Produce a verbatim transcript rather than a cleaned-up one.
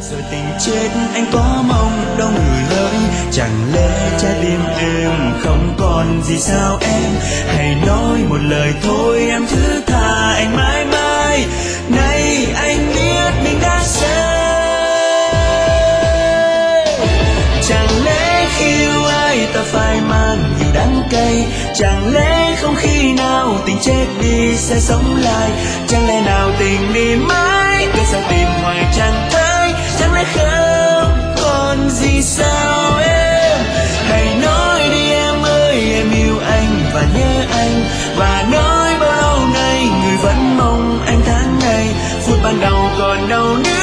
rồi tình chết anh có mong đâu người hỡi, chẳng lẽ trái tim em không còn gì sao em, hãy nói một lời thôi em thứ tha anh mãi mãi. Này anh biết mình đã sai, chẳng lẽ khi yêu ai ta phải mang nhiều đắng cay, chẳng lẽ không khi nào tình chết đi sẽ sống lại, chẳng lẽ nào tình đi mãi cớ sao tìm hoài chẳng thấy, chẳng lẽ không còn gì sao em, hãy nói đi em ơi em yêu anh và nhớ anh, và nói bao lâu nay người vẫn mong anh tháng ngày phút ban đầu còn đâu nữa.